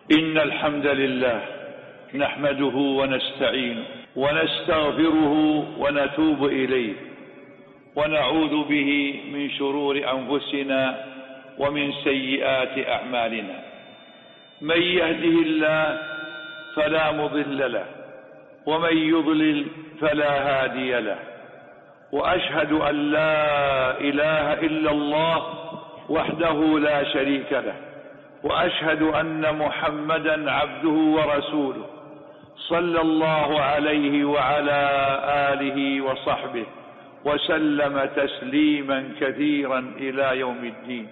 إن الحمد لله نحمده ونستعينه ونستغفره ونتوب إليه ونعوذ به من شرور أنفسنا ومن سيئات أعمالنا. من يهده الله فلا مضل له ومن يضلل فلا هادي له، وأشهد أن لا إله إلا الله وحده لا شريك له، وأشهد أن محمدا عبده ورسوله صلى الله عليه وعلى آله وصحبه وسلم تسليما كثيرا إلى يوم الدين.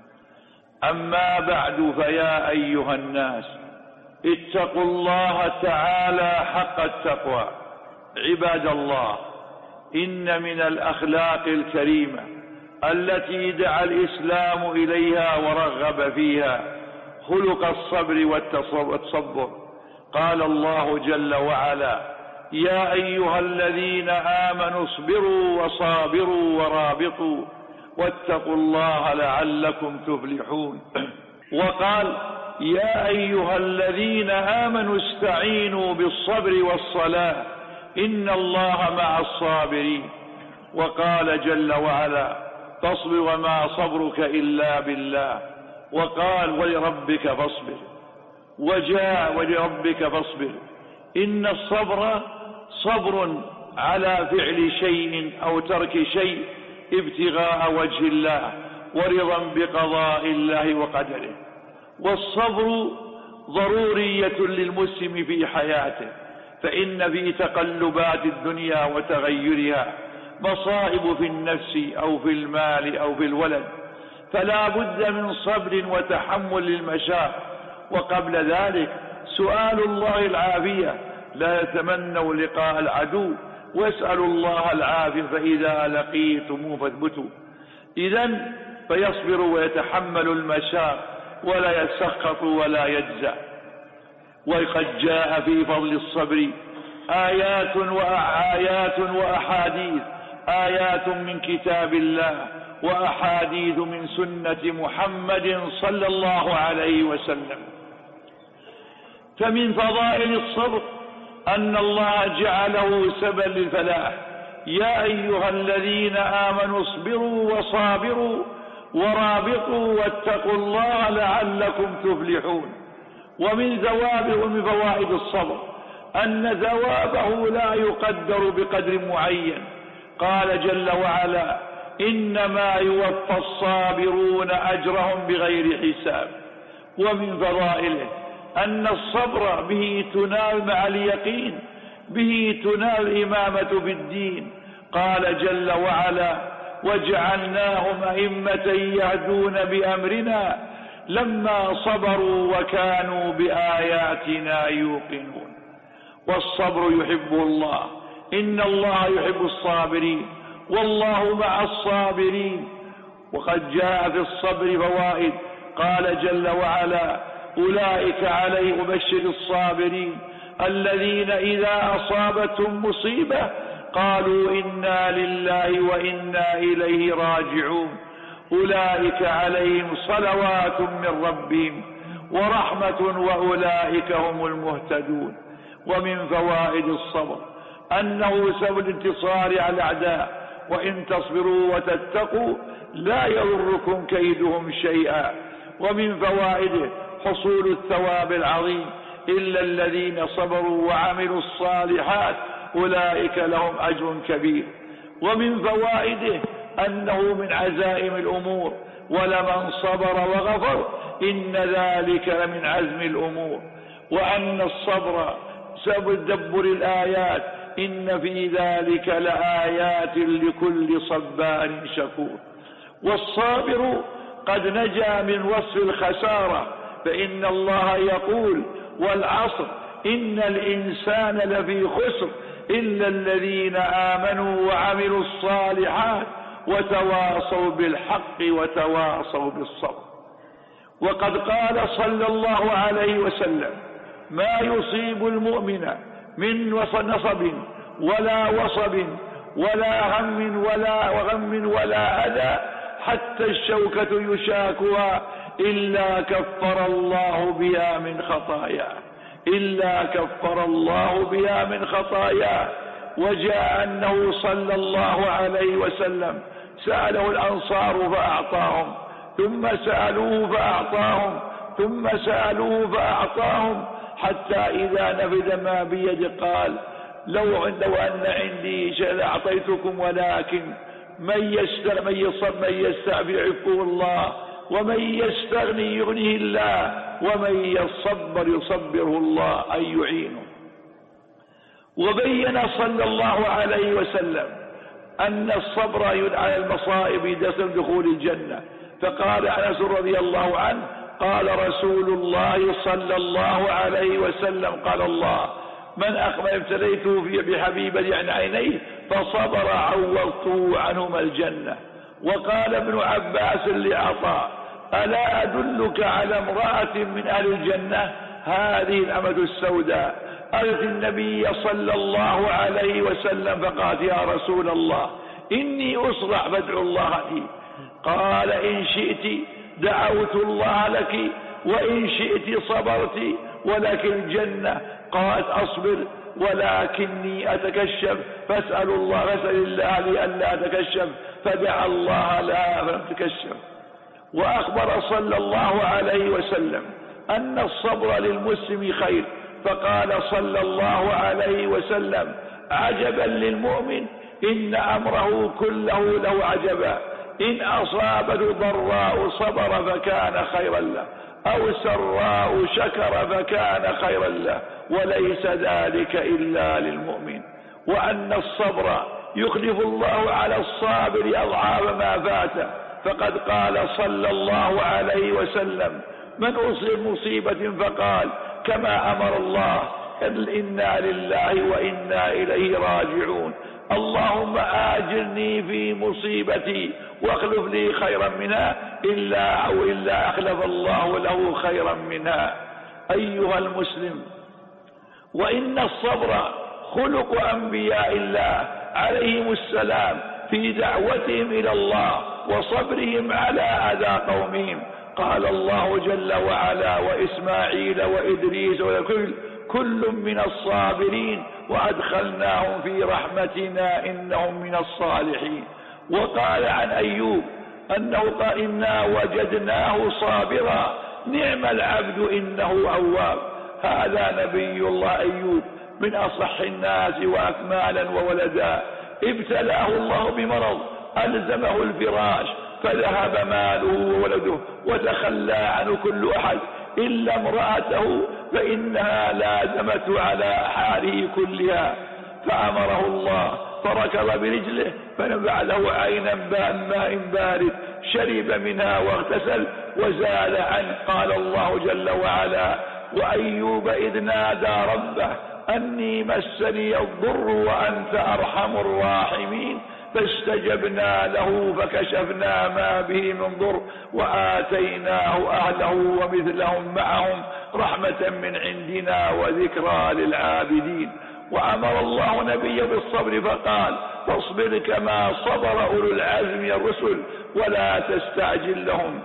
أما بعد، فيا أيها الناس اتقوا الله تعالى حق التقوى. عباد الله، إن من الأخلاق الكريمة التي دعا الإسلام إليها ورغب فيها خلق الصبر والتصبر. قال الله جل وعلا: يا أيها الذين آمنوا اصبروا وصابروا ورابطوا واتقوا الله لعلكم تفلحون. وقال: يا أيها الذين آمنوا استعينوا بالصبر والصلاة إن الله مع الصابرين. وقال جل وعلا: فاصبر وما صبرك إلا بالله. وقال: ولربك فاصبر. وجاء: ولربك فاصبر. إن الصبر صبر على فعل شيء أو ترك شيء ابتغاء وجه الله ورضا بقضاء الله وقدره. والصبر ضرورية للمسلم في حياته، فإن في تقلبات الدنيا وتغيرها مصائب في النفس أو في المال أو في الولد، فلا بد من صبر وتحمل للمشاق. وقبل ذلك سؤال الله العافية، لا يتمنوا لقاء العدو واسألوا الله العافية فإذا لقيتموه فاثبتوا. إذن فيصبر ويتحمل المشاق ولا يسخط ولا يجزع. وقد جاء في فضل الصبر آيات وأحاديث، آيات من كتاب الله وأحاديث من سنة محمد صلى الله عليه وسلم. فمن فضائل الصبر أن الله جعله سببا للفلاح. يا أيها الذين آمنوا اصبروا وصابروا ورابطوا واتقوا الله لعلكم تفلحون. ومن فوائد الصبر أن ثوابه لا يقدر بقدر معين. قال جل وعلا: إنما يوفى الصابرون أجرهم بغير حساب. ومن فضائله أن الصبر به تنال مع اليقين، به تنال الإمامة في الدين. قال جل وعلا: وجعلناهم أئمة يهدون بأمرنا لما صبروا وكانوا بآياتنا يوقنون. والصبر يحبه الله، إن الله يحب الصابرين والله مع الصابرين. وقد جاء في الصبر فوائد. قال جل وعلا: أولئك عليهم بشر الصابرين الذين إذا أصابتهم مصيبة قالوا إنا لله وإنا إليه راجعون أولئك عليهم صلوات من ربهم ورحمة وأولئك هم المهتدون. ومن فوائد الصبر أنه سبب الانتصار على الأعداء، وإن تصبروا وتتقوا لا يضركم كيدهم شيئا. ومن فوائده حصول الثواب العظيم، إلا الذين صبروا وعملوا الصالحات أولئك لهم أجر كبير. ومن فوائده أنه من عزائم الأمور، ولمن صبر وغفر إن ذلك لمن عزم الأمور. وأن الصبر سبب تدبر الآيات، إن في ذلك لآيات لكل صبار شكور. والصابر قد نجا من وصف الخسارة، فإن الله يقول: والعصر إن الإنسان لفي خسر إلا الذين آمنوا وعملوا الصالحات وتواصوا بالحق وتواصوا بالصبر. وقد قال صلى الله عليه وسلم: ما يصيب المؤمن من نصب ولا وصب ولا هم ولا غم ولا أذى حتى الشوكة يشاكها إلا كفر الله بها من خطاياه، إلا كفر الله بها من خطاياه. وجاء أنه صلى الله عليه وسلم سأله الأنصار فأعطاهم، ثم سألوه فأعطاهم، ثم سألوه فأعطاهم، حتى إذا نفد ما بيد قال لو أن عندي شيء لأعطيتكم، ولكن من يستعفي يعفه الله، ومن يستغني يغنيه الله، ومن يصبر يصبره الله أن يعينه. وبين صلى الله عليه وسلم أن الصبر على المصائب يدخل دخول الجنة، فقال أنس رضي الله عنه قال رسول الله صلى الله عليه وسلم قال الله من ابتليته بحبيبة عن عينيه فصبر عوضته عنهما الجنة. وقال ابن عباس لعطاء ألا أدلك على امرأة من أهل الجنة؟ هذه الأمة السوداء أتت النبي صلى الله عليه وسلم فقالت يا رسول الله إني أصرع فادعو الله لي. قال إن شئت دعوت الله لك، وإن شئت صبرت، ولكن الجنة. قالت أصبر ولكني أتكشف، فاسأل الله لئلا أتكشف، فدعا الله لها فلم تكشف. وأخبر صلى الله عليه وسلم أن الصبر للمسلم خير، فقال صلى الله عليه وسلم عجبا للمؤمن إن أمره كله له عجبا، إن أصابته ضراء صبر فكان خيرا له، أو سراء شكر فكان خيرا له، وليس ذلك إلا للمؤمن. وأن الصبر يخلف الله على الصابر أضعاف ما فاته، فقد قال صلى الله عليه وسلم من أصيب مصيبة فقال كما أمر الله إنا لله وإنا إليه راجعون، اللهم آجرني في مصيبتي واخلف لي خيرا منها، إلا أخلف الله له خيرا منها. أيها المسلم، وإن الصبر خلق أنبياء الله عليهم السلام في دعوتهم إلى الله وصبرهم على أذى قومهم. قال الله جل وعلا وإسماعيل وإدريس كل من الصابرين وأدخلناهم في رحمتنا إنهم من الصالحين. وقال عن أيوب أنه قال إنا وجدناه صابرا نعم العبد إنه أواب. هذا نبي الله أيوب من أصح الناس وأكمالا وولدا، ابتلاه الله بمرض ألزمه الفراش فذهب ماله وولده وتخلى عنه كل أحد إلا امرأته، فإنها لازمته على حاله كلها، فأمره الله فركض برجله فنبع له عينا ماء بارد شرب منها واغتسل وزال عنه. قال الله جل وعلا وأيوب إذ نادى ربه أني مسني الضر وأنت أرحم الراحمين، فاستجبنا له فكشفنا ما به من ضر وآتيناه أهله ومثلهم معهم رحمة من عندنا وذكرى للعابدين. وأمر الله نبيه بالصبر فقال فاصبر كما صبر أولو العزم من الرسل ولا تستعجل لهم.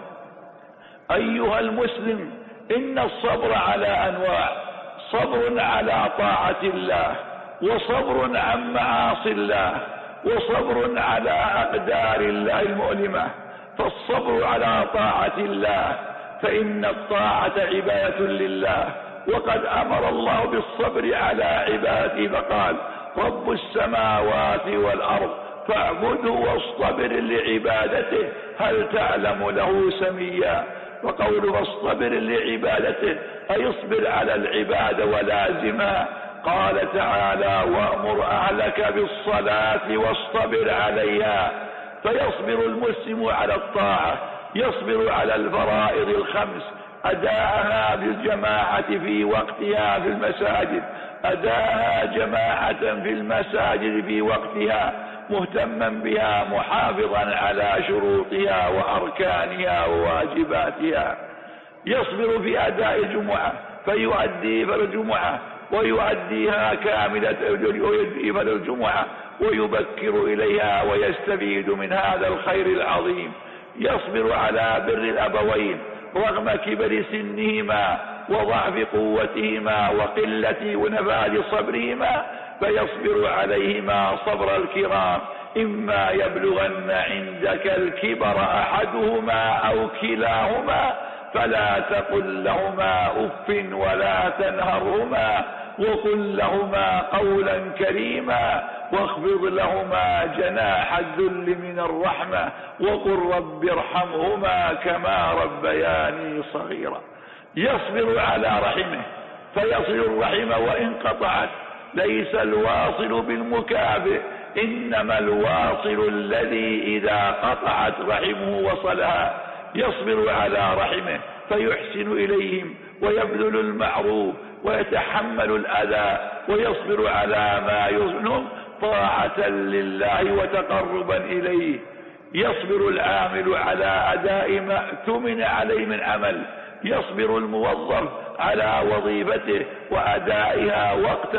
أيها المسلم، إن الصبر على أنواع: صبر على طاعة الله، وصبر عن معاصي الله، وصبر على أقدار الله المؤلمة. فالصبر على طاعة الله فإن الطاعة عبادة لله، وقد أمر الله بالصبر على عباده فقال رب السماوات والأرض فاعبده واصطبر لعبادته هل تعلم له سميا. وقوله واصطبر لعبادته أي اصبر على العبادة ولازمها. قال تعالى وأمر أهلك بالصلاة واصطبر عليها. فيصبر المسلم على الطاعة، يصبر على الفرائض الخمس، أداءها بالجماعة في وقتها في المساجد، أداءها جماعة في المساجد في وقتها مهتما بها محافظا على شروطها وأركانها وواجباتها. يصبر في أداء الجمعة فيؤدي فالجمعة ويؤديها كاملة فالجمعة ويبكر إليها ويستفيد من هذا الخير العظيم. يصبر على بر الأبوين رغم كبر سنهما وضعف قوتهما وقلة ونفاذ صبرهما، فيصبر عليهما صبر الكرام. إما يبلغن عندك الكبر أحدهما أو كلاهما فلا تقل لهما أف ولا تنهرهما وقل لهما قولا كريما واخفض لهما جناح الذل من الرحمة وقل رب ارحمهما كما ربياني صغيرا. يصبر على رحمه فيصل الرحم وإن قطعت. ليس الواصل بالمكافئ، إنما الواصل الذي إذا قطعت رحمه وصلها. يصبر على رحمه فيحسن إليهم ويبذل المعروف ويتحمل الأذى ويصبر على ما يظلم طاعة لله وتقربا إليه. يصبر العامل على أداء ما اؤتمن عليه من عمل. يصبر الموظف على وظيفته وأدائها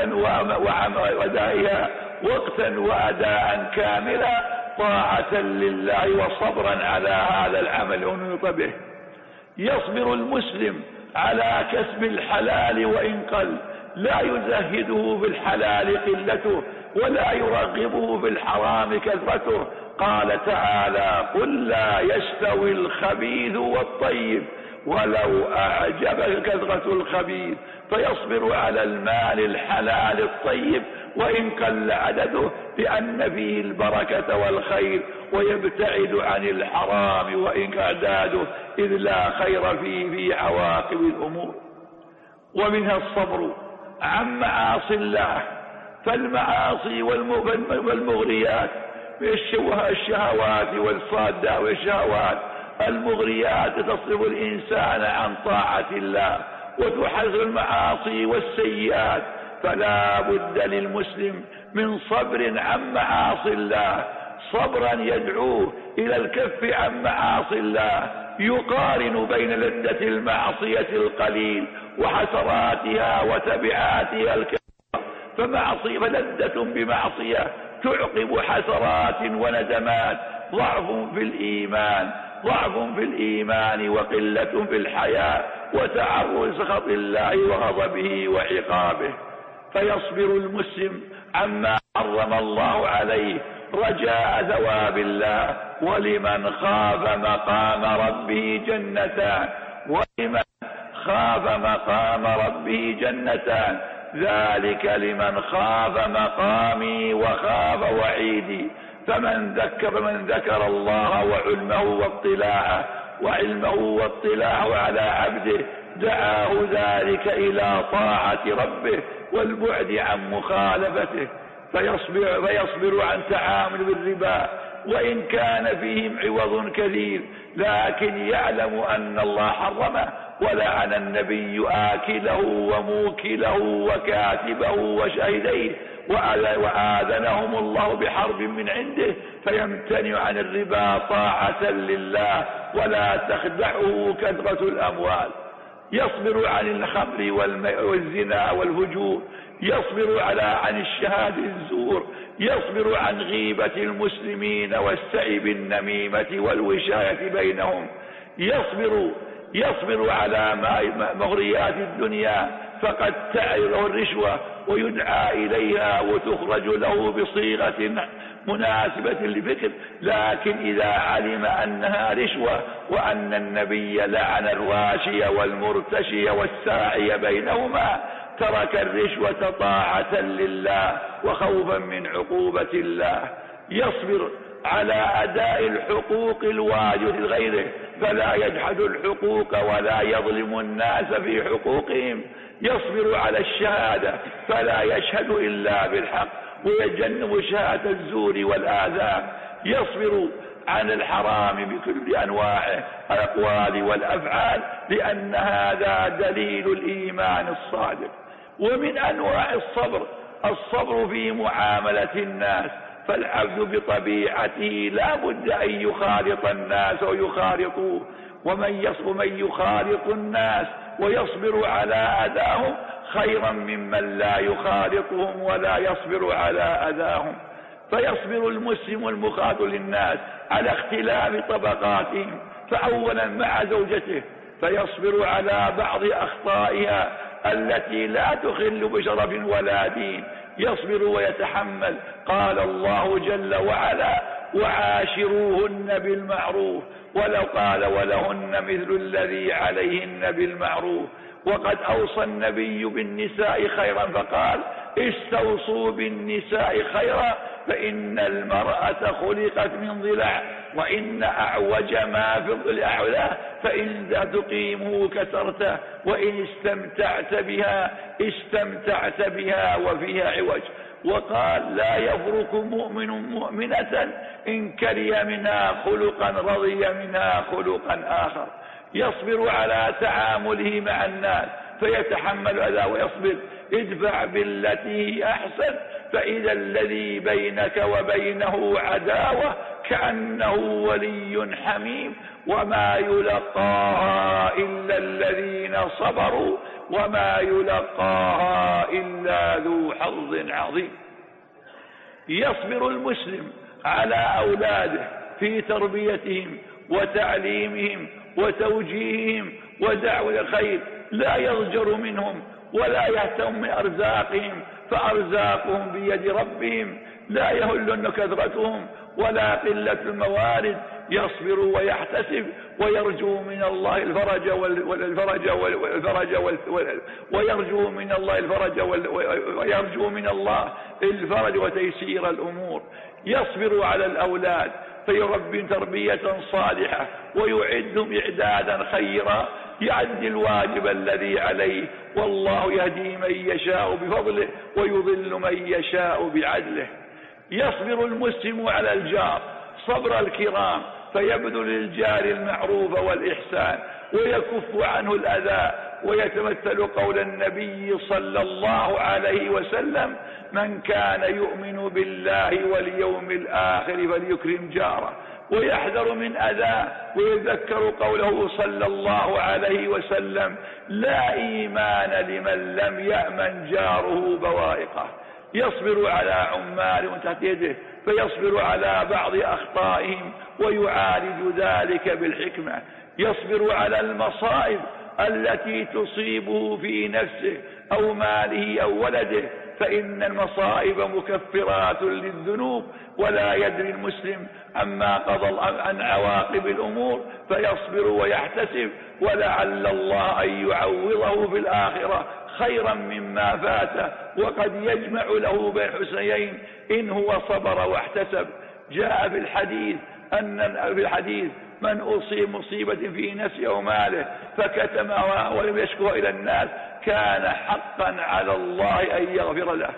وقتا وأداء كاملا طاعة لله وصبرا على هذا العمل ونوط به. يصبر المسلم على كسب الحلال وإن قل، لا يزهده في الحلال قلته ولا يرغبه في الحرام كثرته. قال تعالى: قل لا يستوي الخبيث والطيب ولو أعجبك كثرة الخبيث. فيصبر على المال الحلال الطيب وإن قل عدده لأن فيه البركة والخير، ويبتعد عن الحرام وإن أعداده إذ لا خير فيه في عواقب الأمور. ومنها الصبر عن معاصي الله، فالمعاصي والمغريات الشهوات والصادة والشهوات المغريات تصرف الإنسان عن طاعة الله وتحذر المعاصي والسيئات. فلا بد للمسلم من صبر عن معاصي الله، صبرا يدعوه إلى الكف عن معاصي الله، يقارن بين لذة المعصية القليل وحسراتها وتبعاتها الكثيرة. فلذة بمعصية تعقب حسرات وندمات، ضعف في الإيمان وقلة في الحياة وتعرض سخط الله وغضبه وعقابه. فيصبر المسلم عما حرم الله عليه رجاء ثواب الله. ولمن خاف مقام ربه جنتان، ولمن خاف مقام ربه جنتان، ذلك لمن خاف مقامي وخاف وعيدي. فمن ذكر الله وعلمه واطلاعه على عبده دعاه ذلك إلى طاعة ربه والبعد عن مخالفته. فيصبر عن تعامل بالربا وإن كان فيهم عوض كثير، لكن يعلم أن الله حرمه ولعن النبي آكله وموكله وكاتبه وشاهديه وآذنهم الله بحرب من عنده، فيمتنع عن الربا طاعة لله ولا تخدعه كثرة الأموال. يصبر عن الخمر والزنا والفجور، يصبر عن الشهادة الزور، يصبر عن غيبة المسلمين والسعي بالنميمة والوشاية بينهم، يصبر على مغريات الدنيا، فقد تعرض الرشوة ويدعى إليها وتخرج له بصيغة مناسبة للفكر، لكن إذا علم أنها رشوة وأن النبي لعن الراشي والمرتشي والساعي بينهما ترك الرشوة طاعة لله وخوفا من عقوبة الله. يصبر على أداء الحقوق الواجبة لغيره، فلا يجحد الحقوق ولا يظلم الناس في حقوقهم. يصبر على الشهادة فلا يشهد إلا بالحق ويجنب شهادة الزور والآثام. يصبر عن الحرام بكل أنواعه الأقوال والأفعال، لأن هذا دليل الإيمان الصادق. ومن أنواع الصبر في معاملة الناس، فالعبد بطبيعته لا بد أن يخالط الناس ويخالطوه، ومن يخالط الناس ويصبر على أذاهم خيرا ممن لا يخالطهم ولا يصبر على أذاهم. فيصبر المسلم المخاطب للناس على اختلاف طبقاتهم، فأولا مع زوجته فيصبر على بعض أخطائها التي لا تخل بشرف ولا دين، يصبر ويتحمل. قال الله جل وعلا: وعاشروهن بالمعروف، ولو قال: ولهن مثل الذي عليهن بالمعروف. وقد أوصى النبي بالنساء خيرا فقال: استوصوا بالنساء خيرا فإن المرأة خلقت من ضلع، وإن أعوج ما في الضلع أعلاه، فإن تقيمه كسرته، وإن استمتعت بها وفيها عوج. وقال: لا يفرق مؤمن مؤمنة إن كره منها خلقا رضي منها خلقا آخر. يصبر على تعامله مع الناس فيتحمل أذى ويصبر. ادفع بالتي هي أحسن فإذا الذي بينك وبينه عداوة كأنه ولي حميم، وما يلقاها إلا الذين صبروا وما يلقاها إلا ذو حظ عظيم. يصبر المسلم على أولاده في تربيتهم وتعليمهم وتوجيههم ودعوة الخير، لا يضجر منهم ولا يهتم من أرزاقهم، فأرزاقهم بيد ربهم، لا يهلن كثرتهم ولا قلة الموارد. يصبر ويحتسب ويرجو من الله الفرج ويرجو من الله الفرج وتيسير الأمور. يصبر على الأولاد فيربي تربية صالحة ويعدهم إعدادا خيرا، يعد الواجب الذي عليه، والله يهدي من يشاء بفضله ويضل من يشاء بعدله. يصبر المسلم على الجار صبر الكرام فيبذل للجار المعروف والإحسان ويكف عنه الأذى، ويتمثل قول النبي صلى الله عليه وسلم: من كان يؤمن بالله واليوم الآخر فليكرم جاره ويحذر من أذاه. ويذكر قوله صلى الله عليه وسلم: لا إيمان لمن لم يأمن جاره بوائقه. يصبر على عمال تحت يده فيصبر على بعض أخطائهم ويعالج ذلك بالحكمة. يصبر على المصائب التي تصيبه في نفسه أو ماله أو ولده، فإن المصائب مكفرات للذنوب، ولا يدري المسلم عما قضى عن عواقب الأمور، فيصبر ويحتسب، ولعل الله أن يعوضه في الآخرة خيرا مما فاته، وقد يجمع له بين الحسنيين إن هو صبر واحتسب. جاء في الحديث: من أصيب مصيبة في نفسه أو ماله فكتمها ولم يشكوها إلى الناس كان حقا على الله أن يغفر له.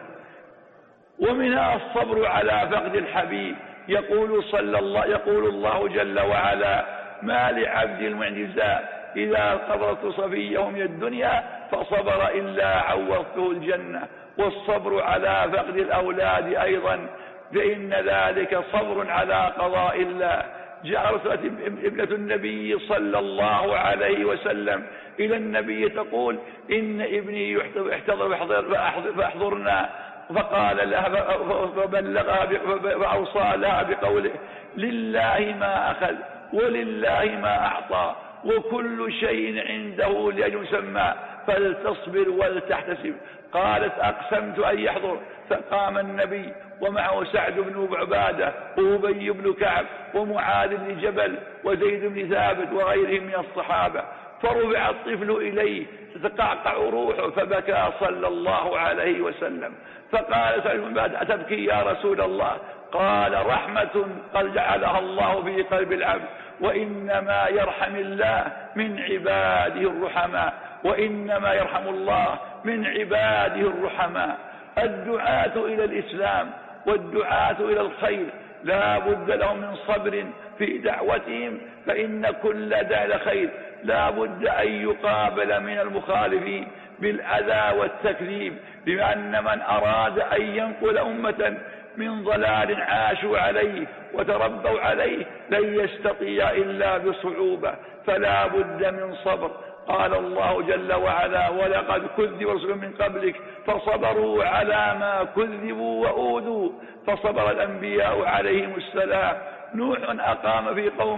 ومنها الصبر على فقد الحبيب. يقول الله جل وعلا: ما لعبد المعجزة إذا قبضت صفيه من الدنيا فصبر إلا عوضته الجنة. والصبر على فقد الأولاد أيضا، فإن ذلك صبر على قضاء الله. جاءت ابنة النبي صلى الله عليه وسلم إلى النبي تقول: إن ابني يحتضر فاحضرنا، فقال لها فبلغها فأوصى لها بقوله: لله ما أخذ ولله ما أعطى وكل شيء عنده لأجل مسمى فلتصبر ولتحتسب. قالت: أقسمت أن يحضر. فقام النبي ومعه سعد بن عبادة وأبي بن كعب ومعاذ بن جبل وزيد بن ثابت وغيرهم من الصحابة، فرفع الطفل إليه تتقعقع روحه فبكى صلى الله عليه وسلم. فقال سعد بن عبادة: أتبكي يا رسول الله؟ قال: رحمة قد جعلها الله في قلب العبد، وإنما يرحم الله من عباده الرحماء، وإنما يرحم الله من عباده الرحماء. الدعاة إلى الإسلام والدعاة إلى الخير لا بد لهم من صبر في دعوتهم، فإن كل داعي خير لا بد أن يقابل من المخالفين بالأذى والتكذيب، لأن من أراد أن ينقل أمة من ضلال عاشوا عليه وتربوا عليه لن يستطيع إلا بصعوبة، فلا بد من صبر. قال الله جل وعلا: ولقد كذب رسل من قبلك فصبروا على ما كذبوا وأوذوا، فصبر الأنبياء عليهم السلام. نوح أقام في قومه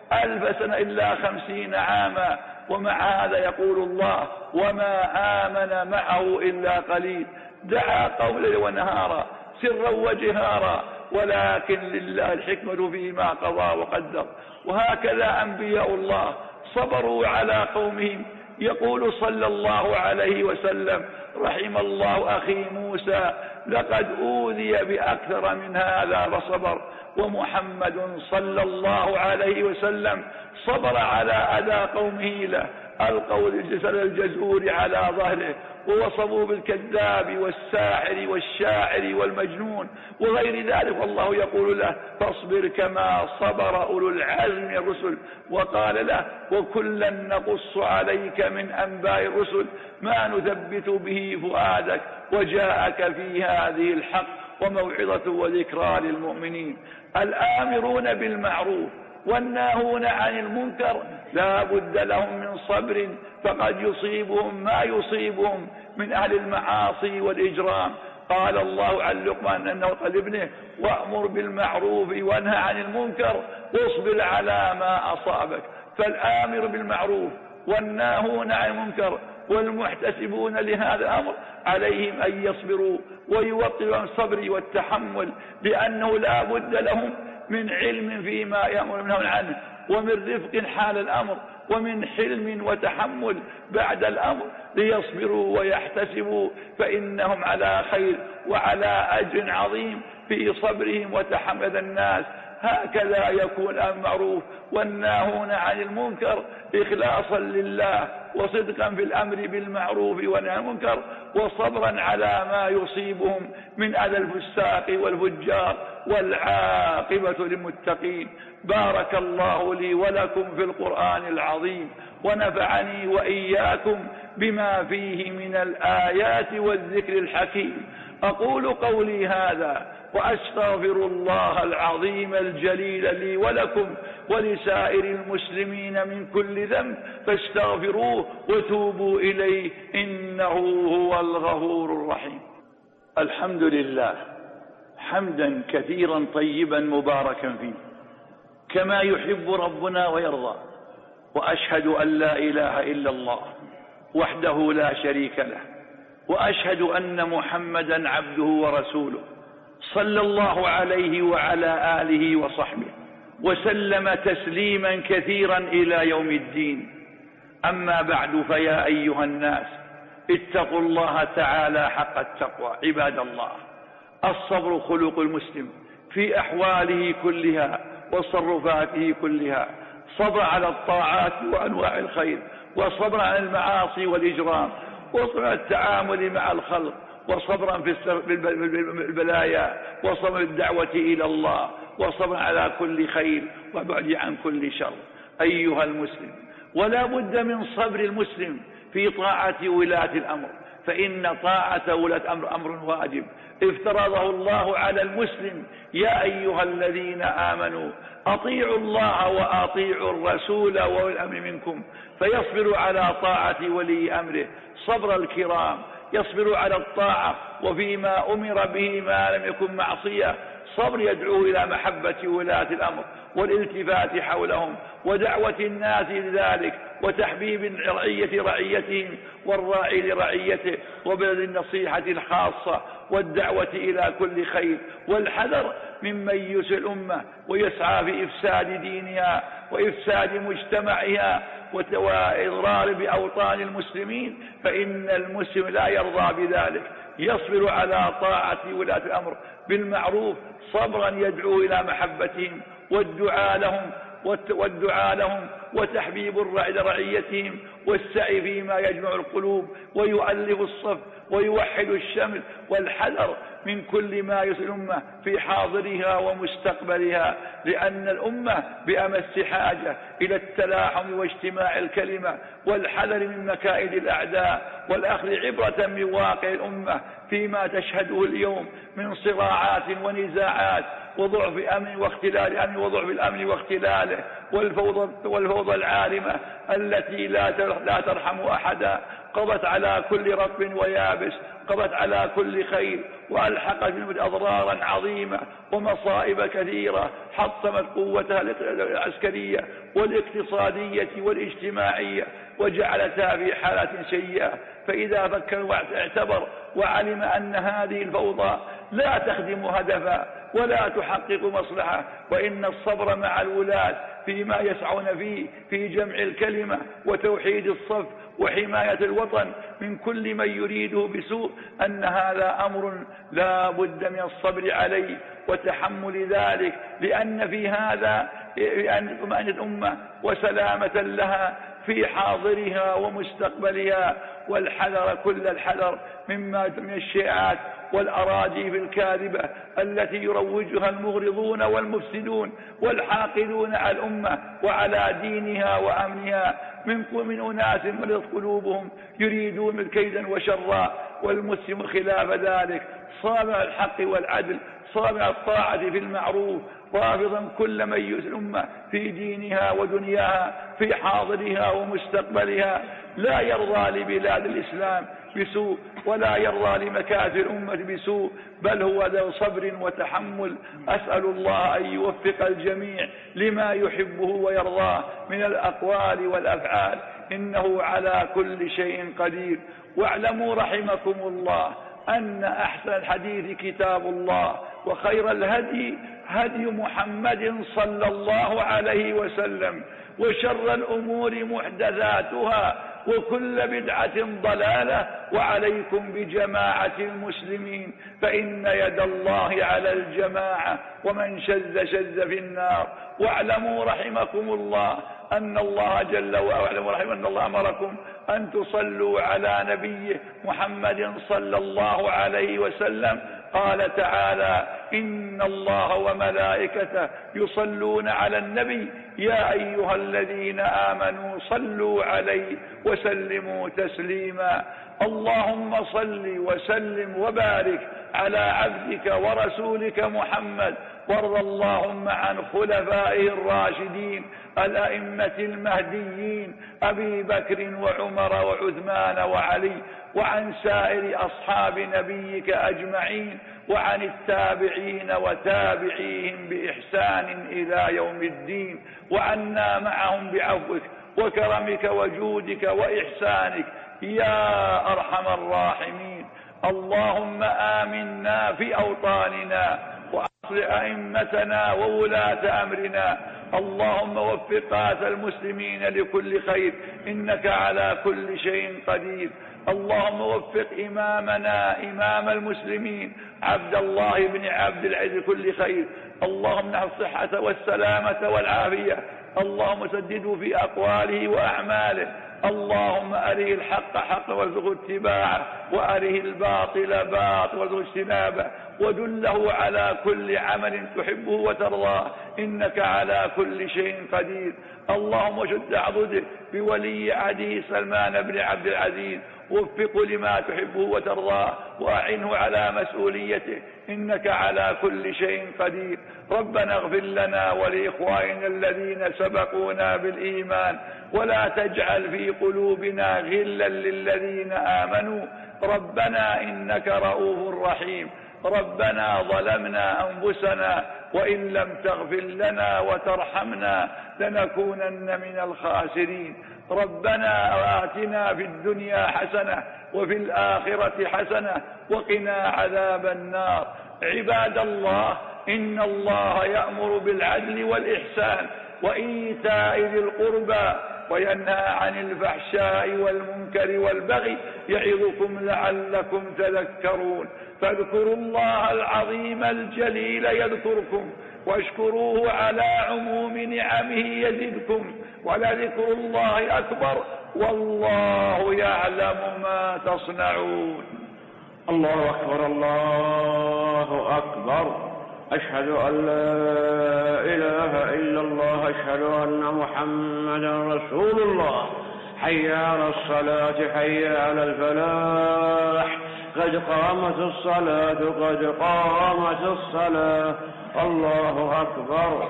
1000 سنة إلا 50 عاما، ومع هذا يقول الله وما آمن معه إلا قليل. دعا قوم ليلا ونهارا سرا وجهارا، ولكن لله الحكمة فيما قضى وقدر. وهكذا أنبياء الله صبروا على قومهم. يقول صلى الله عليه وسلم رحم الله أخي موسى لقد أوذي بأكثر من هذا فصبر. ومحمد صلى الله عليه وسلم صبر على أذى قومه له، ألقوا الجسد الجزور على ظهره ووصفوا بالكذاب والساحر والشاعر والمجنون وغير ذلك، والله يقول له فاصبر كما صبر أولو العزم من الرسل. وقال له وكلا نقص عليك من أنباء الرسل ما نثبت به فؤادك وجاءك في هذه الحق وموعظة وذكرى للمؤمنين. الآمرون بالمعروف والناهون عن المنكر لا بد لهم من صبر، فقد يصيبهم ما يصيبهم من أهل المعاصي والإجرام. قال الله عن لقمان أنه قال ابنه وأمر بالمعروف وانهى عن المنكر واصبر على ما أصابك. فالآمر بالمعروف والناهون عن المنكر والمحتسبون لهذا الأمر عليهم أن يصبروا ويوطئوا عن الصبر والتحمل، لأنه لا بد لهم من علم فيما يأمرون عنه، ومن رفق حال الأمر، ومن حلم وتحمل بعد الأمر، ليصبروا ويحتسبوا، فإنهم على خير وعلى أجر عظيم في صبرهم وتحمل الناس. هكذا يكون المعروف والناهون عن المنكر إخلاصا لله وصدقا في الأمر بالمعروف والنهي عن المنكر، وصبرا على ما يصيبهم من أذى الفساق والفجار، والعاقبة للمتقين. بارك الله لي ولكم في القرآن العظيم، ونفعني وإياكم بما فيه من الآيات والذكر الحكيم. أقول قولي هذا وأستغفر الله العظيم الجليل لي ولكم ولسائر المسلمين من كل ذنب، فاستغفروه وتوبوا إليه إنه هو الغفور الرحيم. الحمد لله حمدا كثيرا طيبا مباركا فيه كما يحب ربنا ويرضى، وأشهد أن لا إله إلا الله وحده لا شريك له، وأشهد أن محمدا عبده ورسوله صلى الله عليه وعلى آله وصحبه وسلم تسليما كثيرا إلى يوم الدين. أما بعد، فيا أيها الناس اتقوا الله تعالى حق التقوى. عباد الله، الصبر خلق المسلم في أحواله كلها وتصرفاته كلها، صبر على الطاعات وأنواع الخير، وصبر على المعاصي والإجرام، وصبر على التعامل مع الخلق، وصبرا في البلايا، وصبر الدعوة إلى الله، وصبر على كل خير وبعد عن كل شر. أيها المسلم، ولا بد من صبر المسلم في طاعة ولاة الأمر، فإن طاعة ولاة الأمر أمر واجب افترضه الله على المسلم. يا أيها الذين آمنوا أطيعوا الله وأطيعوا الرسول وأولي الأمر منكم، فيصبر على طاعة ولي أمره صبر الكرام، يصبر على الطاعة وفيما أمر به ما لم يكن معصية، صبر يدعو إلى محبة ولاة الأمر والالتفات حولهم ودعوة الناس لذلك، وتحبيب الرعية رعيتهم والراعي لرعيته، وبذل النصيحة الخاصة والدعوة إلى كل خير، والحذر ممن يسئ الأمة ويسعى في إفساد دينها وإفساد مجتمعها وإضرار بأوطان المسلمين، فإن المسلم لا يرضى بذلك. يصبر على طاعة ولاة الأمر بالمعروف صبرا يدعو إلى محبتهم والدعاء لهم وتحبيب رعيتهم والسعي فيما يجمع القلوب ويؤلف الصف ويوحد الشمل، والحذر من كل ما يصل الأمة في حاضرها ومستقبلها، لأن الأمة بأمس حاجة إلى التلاحم واجتماع الكلمة والحذر من مكائد الأعداء، والأخذ عبرة من واقع الأمة فيما تشهده اليوم من صراعات ونزاعات وضعف أمن واختلال أمن وضعف الأمن واختلاله والفوضى العارمة التي لا ترحم أحدا. قضت على كل رطب ويابس، قضت على كل خير، وألحقت بالموت أضرارا عظيمة ومصائب كثيرة، حطمت قوتها العسكرية والاقتصادية والاجتماعية وجعلتها في حالة سيئة. فإذا فكر واعتبر وعلم أن هذه الفوضى لا تخدم هدفا ولا تحقق مصلحة، وإن الصبر مع الولاة فيما يسعون فيه في جمع الكلمة وتوحيد الصف وحماية الوطن من كل من يريده بسوء، أن هذا أمر لا بد من الصبر عليه وتحمل ذلك، لأن في هذا أن تطمئن الأمة وسلامة لها في حاضرها ومستقبلها، والحذر كل الحذر من الشائعات والأراجيف الكاذبة التي يروجها المغرضون والمفسدون والحاقدون على الأمة وعلى دينها وأمنها من أناس مرضت قلوبهم يريدون كيدا وشرا، والمسلم خلاف ذلك صابع الحق والعدل، صابع الطاعة في المعروف، رافضا كل من يؤذي الأمة في دينها ودنياها في حاضرها ومستقبلها، لا يرضى لبلاد الإسلام بسوء ولا يرضى لمكاتب الأمة بسوء، بل هو ذو صبر وتحمل. أسأل الله أن يوفق الجميع لما يحبه ويرضاه من الأقوال والأفعال، إنه على كل شيء قدير. واعلموا رحمكم الله أن أحسن الحديث كتاب الله، وخير الهدي هدي محمد صلى الله عليه وسلم، وشر الأمور محدثاتها، وكل بدعة ضلالة، وعليكم بجماعة المسلمين فإن يد الله على الجماعة، ومن شذ شذ في النار. واعلموا رحمكم الله أن الله جل وعلا أن الله أمركم أن تصلوا على نبيه محمد صلى الله عليه وسلم. قال تعالى: إن الله وملائكته يصلون على النبي يا أيها الذين آمنوا صلوا عليه وسلموا تسليما. اللهم صل وسلم وبارك على عبدك ورسولك محمد، وارض اللهم عن خلفائه الراشدين الأئمة المهديين أبي بكر وعمر وعثمان وعلي، وعن سائر أصحاب نبيك أجمعين، وعن التابعين وتابعيهم بإحسان إلى يوم الدين، وعنا معهم بعفوك وكرمك وجودك وإحسانك يا أرحم الراحمين. اللهم آمنا في أوطاننا وأصلح أئمتنا وولاة أمرنا. اللهم وفق المسلمين لكل خير، إنك على كل شيء قدير. اللهم وفق إمامنا إمام المسلمين عبد الله بن عبد العزيز كل خير. اللهم نحو الصحة والسلامة والعافية. اللهم سدده في أقواله وأعماله. اللهم أره الحق حقا وارزقه اتباعه، وأره الباطل باطلا وارزقه اجتنابه، ودله على كل عمل تحبه وترضاه، إنك على كل شيء قدير. اللهم شد عضده بولي عهده سلمان بن عبد العزيز، وفقه لما تحبه وترضاه، وأعنه على مسؤوليته، إنك على كل شيء قدير. ربنا اغفر لنا ولإخواننا الذين سبقونا بالإيمان، ولا تجعل في قلوبنا غلا للذين آمنوا، ربنا إنك رؤوف رحيم. ربنا ظلمنا أنفسنا وإن لم تغفر لنا وترحمنا لنكونن من الخاسرين. ربنا آتنا في الدنيا حسنة وفي الآخرة حسنة وقنا عذاب النار. عباد الله، إن الله يأمر بالعدل والإحسان وإيتاء ذي القربى وينهى عن الفحشاء والمنكر والبغي، يعظكم لعلكم تذكرون. فاذكروا الله العظيم الجليل يذكركم، واشكروه على عموم نعمه يزدكم، ولذكر الله أكبر، والله يعلم ما تصنعون. الله أكبر الله أكبر. أشهد أن لا إله إلا الله، أشهد أن محمدا رسول الله. حي على الصلاة، حي على الفلاح، قد قامت الصلاة، قد قامت الصلاة. الله أكبر.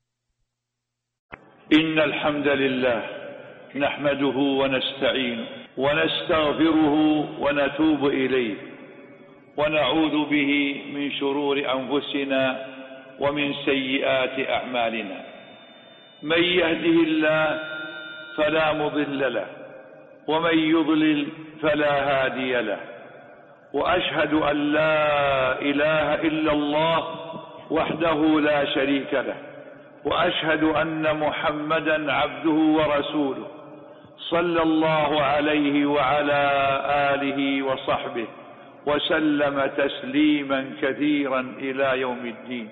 إن الحمد لله نحمده ونستعينه ونستغفره ونتوب إليه، ونعوذ به من شرور أنفسنا ومن سيئات أعمالنا. من يهده الله فلا مضل له، ومن يضلل فلا هادي له. وأشهد أن لا إله إلا الله وحده لا شريك له، وأشهد أن محمدا عبده ورسوله صلى الله عليه وعلى آله وصحبه وسلم تسليما كثيرا إلى يوم الدين.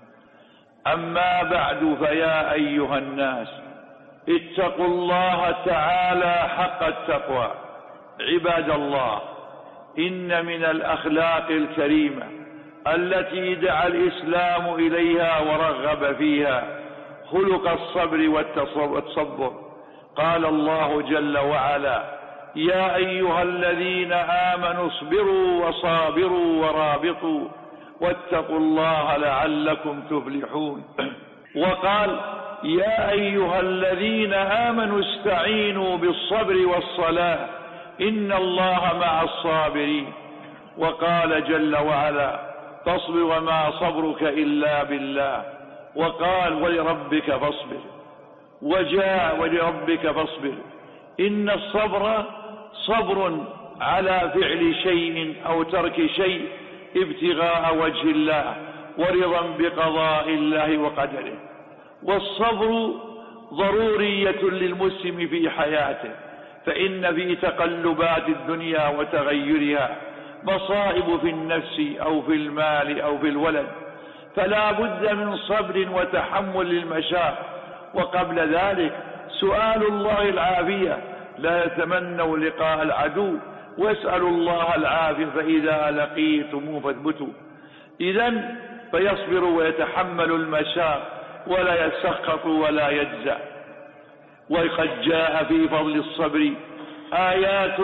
أما بعد، فيا أيها الناس، اتقوا الله تعالى حق التقوى. عباد الله، إن من الأخلاق الكريمة التي دعا الإسلام إليها ورغب فيها خلق الصبر والتصبر. قال الله جل وعلا: يا أيها الذين آمنوا اصبروا وصابروا ورابطوا واتقوا الله لعلكم تفلحون. وقال: يا أيها الذين آمنوا استعينوا بالصبر والصلاة إن الله مع الصابرين. وقال جل وعلا: فاصبر وما صبرك إلا بالله. وقال: ولربك فاصبر. وجاء: ولربك فاصبر. إن الصبر صبر على فعل شيء أو ترك شيء ابتغاء وجه الله ورضا بقضاء الله وقدره. والصبر ضرورية للمسلم في حياته، فإن في تقلبات الدنيا وتغيرها مصائب في النفس أو في المال أو في الولد، فلا بد من صبر وتحمل للمشاق. وقبل ذلك سؤال الله العافية، لا يتمنوا لقاء العدو واسألوا الله العافية فإذا لقيتموه فاثبتوا. إذن فيصبر ويتحمل المشاق ولا يسخط ولا يجزع. وقد جاء في فضل الصبر آيات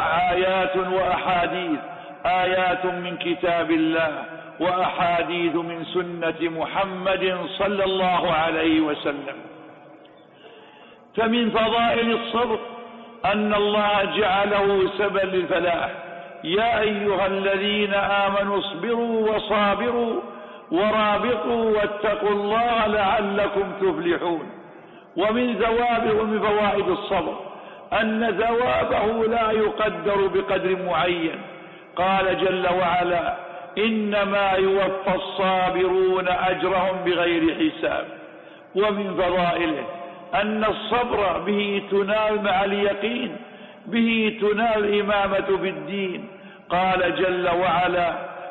وأحاديث، آيات من كتاب الله وأحاديث من سنة محمد صلى الله عليه وسلم. فمن فضائل الصبر أن الله جعله سببا للفلاح. يا أيها الذين آمنوا اصبروا وصابروا ورابطوا واتقوا الله لعلكم تفلحون. ومن فوائد الصبر أن ثوابه لا يقدر بقدر معين. قال جل وعلا: إنما يوفى الصابرون أجرهم بغير حساب. ومن فضائله أن الصبر به تنال مع اليقين، به تنال الإمامة في الدين. قال جل وعلا: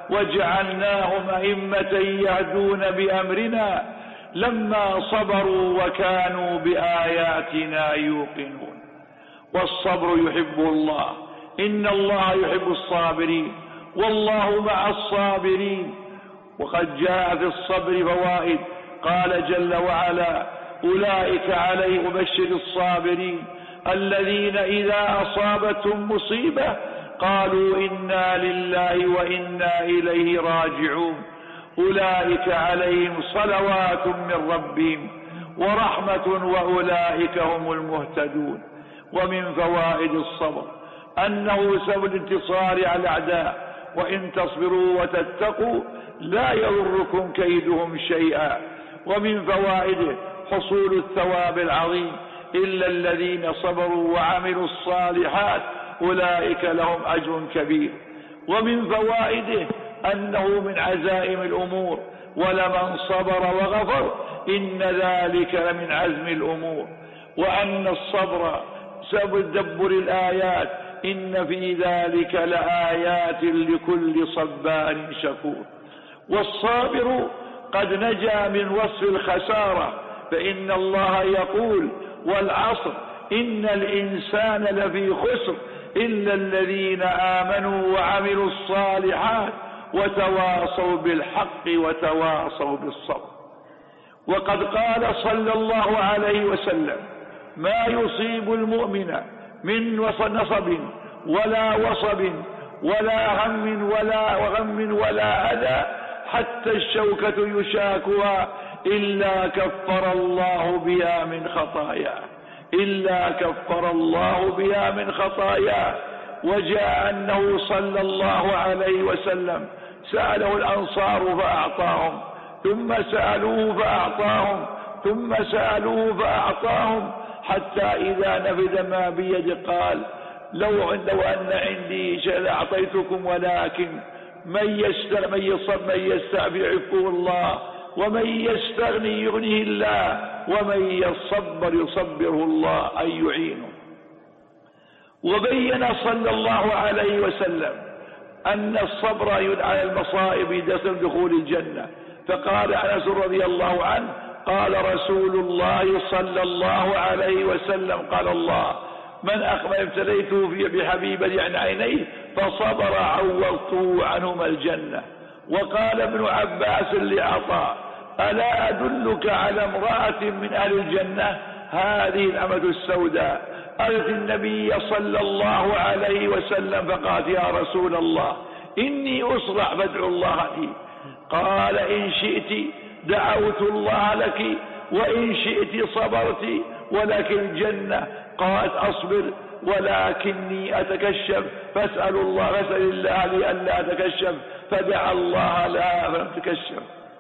وجعلناهم أئمة يهدون بأمرنا لما صبروا وكانوا بآياتنا يوقنون. والصبر يحبه الله، إن الله يحب الصابرين والله مع الصابرين. وقد جاء في الصبر فوائد. قال جل وعلا: أولئك عليهم بشر الصابرين الذين إذا أصابتهم مصيبة قالوا إنا لله وإنا إليه راجعون أولئك عليهم صلوات من ربهم ورحمة وأولئك هم المهتدون. ومن فوائد الصبر أنه سبب الانتصار على الأعداء، وإن تصبروا وتتقوا لا يضركم كيدهم شيئا. ومن فوائده حصول الثواب العظيم، إلا الذين صبروا وعملوا الصالحات أولئك لهم أجر كبير. ومن فوائده أنه من عزائم الأمور، ولمن صبر وغفر إن ذلك لمن عزم الأمور. وأن الصبر سبب تدبر الآيات، إن في ذلك لآيات لكل صبار شكور. والصابر قد نجا من وصف الخسارة، فإن الله يقول: والعصر إن الإنسان لفي خسر إلا الذين آمنوا وعملوا الصالحات وتواصوا بالحق وتواصوا بالصبر. وقد قال صلى الله عليه وسلم: ما يصيب المؤمن من نصب ولا وصب ولا هم ولا غم ولا أذى حتى الشوكة يشاكها إلا كفر الله بها من خطاياه. إلا كفر الله بها من خطاياه. وجاء أنه صلى الله عليه وسلم سأله الأنصار فأعطاهم، ثم سألوه فأعطاهم، ثم سألوه فأعطاهم، حتى إذا نفذ ما بيد قال لو أن عندي شيء لأعطيتكم، ولكن من يستعفف يعفه الله، ومن يستغني يغنيه الله، ومن يصبر يصبره الله أي يعينه. وبين صلى الله عليه وسلم أن الصبر على المصائب يسبب دخول الجنة، فقال أنس رضي الله عنه قال رسول الله صلى الله عليه وسلم قال الله من ابتليته بحبيبة عن عينيه فصبر عوضته عنهما الجنة. وقال ابن عباس لعطاء ألا أدلك على امرأة من أهل الجنة؟ هذه الأمة السوداء أتت النبي صلى الله عليه وسلم فقالت يا رسول الله إني أصرع فادعو الله لي. قال إن شئت دعوت الله لك، وإن شئت صبرت ولك الجنة. قالت أصبر ولكني أتكشف فاسأل الله لي ألا أتكشف، فدعا الله لها فلم تكشف.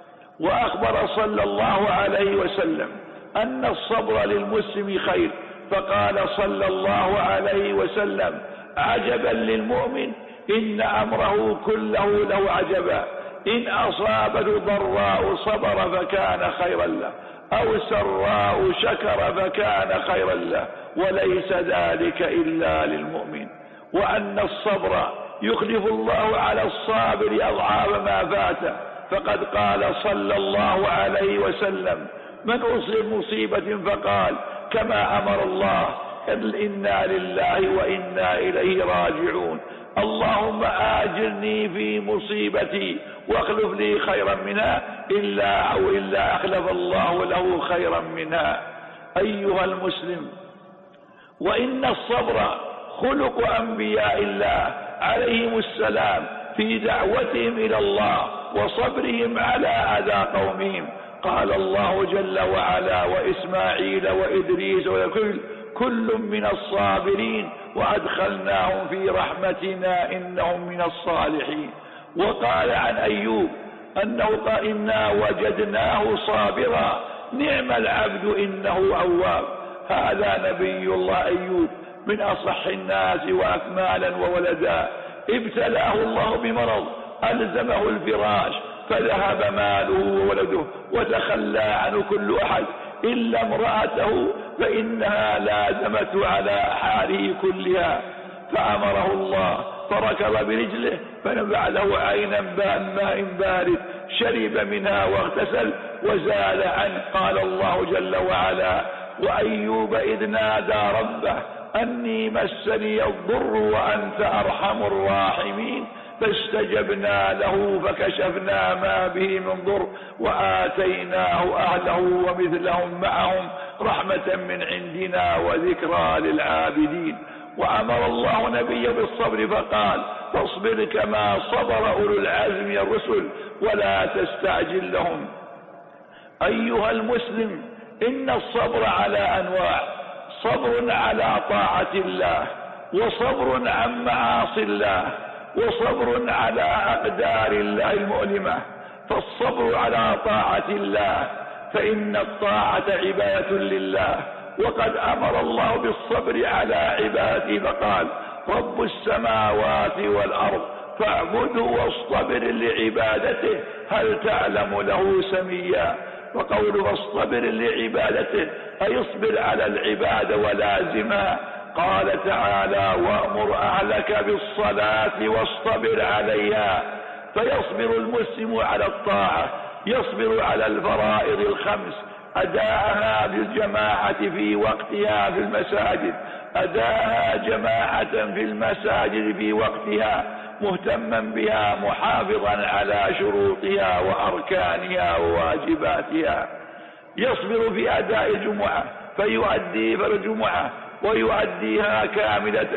وأخبر صلى الله عليه وسلم أن الصبر للمسلم خير، فقال صلى الله عليه وسلم عجبا للمؤمن إن أمره كله له عجبا، إن أصابته ضراء صبر فكان خيرا له، أو سراء شكر فكان خيرا له، وليس ذلك إلا للمؤمن. وأن الصبر يخلف الله على الصابر أضعاف ما فاته، فقد قال صلى الله عليه وسلم من أصيب مصيبة فقال كما أمر الله إنا لله وإنا إليه راجعون، اللهم آجرني في مصيبتي واخلف لي خيرا منها، إلا أخلف الله له خيرا منها. أيها المسلم، وإن الصبر خلق أنبياء الله عليهم السلام في دعوتهم إلى الله وصبرهم على أذى قومهم. قال الله جل وعلا وإسماعيل وإدريس كل من الصابرين وأدخلناهم في رحمتنا إنهم من الصالحين. وقال عن أيوب أنه قال إنا وجدناه صابرا نعم العبد إنه أواب. هذا نبي الله أيوب من أصح الناس وأكمالا وولدا، ابتلاه الله بمرض ألزمه الفراش فذهب ماله وولده وتخلى عنه كل أحد إلا امرأته، فإنها لازمته على حاله كلها، فأمره الله فركض برجله فنبع له عينا ماء بارد شرب منها واغتسل وزال عنه. قال الله جل وعلا وأيوب إذ نادى ربه أني مسني الضر وأنت أرحم الراحمين، فاستجبنا له فكشفنا ما به من ضر وآتيناه أهله ومثلهم معهم رحمة من عندنا وذكرى للعابدين. وأمر الله نبيه بالصبر فقال فاصبر كما صبر أولو العزم من الرسل ولا تستعجل لهم. أيها المسلم، إن الصبر على أنواع: صبر على طاعة الله، وصبر عن معاصي الله، وصبر على أقدار الله المؤلمة. فالصبر على طاعة الله فإن الطاعة عبادة لله، وقد أمر الله بالصبر على عباده فقال رب السماوات والأرض فاعبده واصطبر لعبادته هل تعلم له سميا. وقوله واصطبر لعبادته أي اصبر على العبادة ولازمها. قال تعالى وأمر أهلك بالصلاة واصطبر عليها. فيصبر المسلم على الطاعة، يصبر على الفرائض الخمس، أداءها بالجماعة في وقتها في المساجد، أداءها جماعة في المساجد في وقتها مهتما بها محافظا على شروطها وأركانها وواجباتها. يصبر في أداء الجمعة فيؤدي فالجمعة ويؤديها كاملة